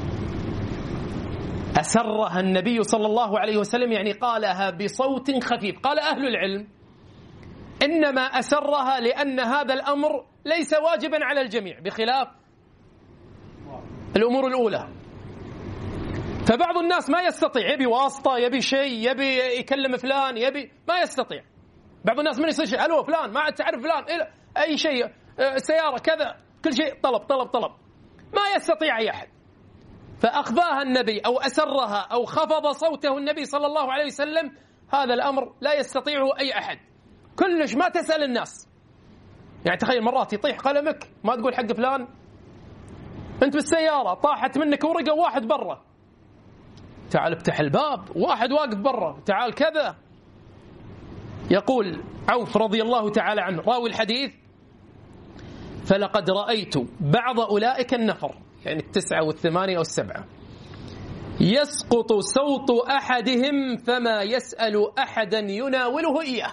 أسرها النبي صلى الله عليه وسلم، يعني قالها بصوت خفيف. قال أهل العلم إنما أسرها لأن هذا الأمر ليس واجبا على الجميع بخلاف الأمور الأولى. فبعض الناس ما يستطيع، يبي واسطة، يبي شيء، يبي يكلم فلان، يبي ما يستطيع. بعض الناس من يصير شيء، ألو فلان، ما تعرف فلان، أي شيء، سيارة كذا، كل شيء طلب طلب طلب، ما يستطيع أي أحد. فأخفاها النبي أو أسرها أو خفض صوته النبي صلى الله عليه وسلم، هذا الأمر لا يستطيعه أي أحد. كلش ما تسأل الناس. يعني تخيل مرات يطيح قلمك ما تقول حق فلان، أنت بالسيارة طاحت منك ورقة واحد برا، تعال افتح الباب، واحد واقف برا، تعال كذا. يقول عوف رضي الله تعالى عنه راوي الحديث: فلقد رأيت بعض أولئك النفر، يعني 9 و8 أو 7، يسقط صوت أحدهم فما يسأل أحدا يناوله إياه.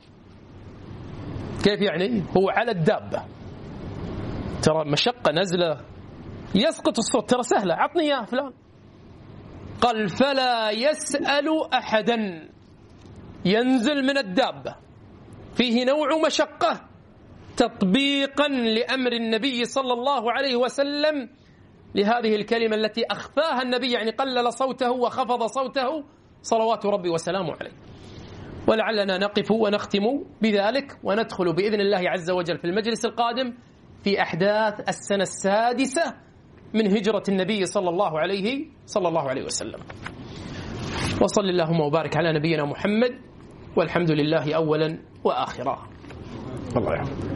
كيف يعني؟ هو على الدابة، ترى مشقة نزلة، يسقط الصوت، ترى سهلة، عطني إياه فلان. قال: فلا يسأل أحدا، ينزل من الدابة، فيه نوع مشقة تطبيقا لأمر النبي صلى الله عليه وسلم لهذه الكلمة التي أخفاها النبي، يعني قلل صوته وخفض صوته صلوات ربي وسلامه عليه. ولعلنا نقف ونختم بذلك، وندخل بإذن الله عز وجل في المجلس القادم في أحداث السنة 6 من هجرة النبي صلى الله عليه وسلم. وصل اللهم وبارك على نبينا محمد، والحمد لله أولا وآخرا. الله يحفظك.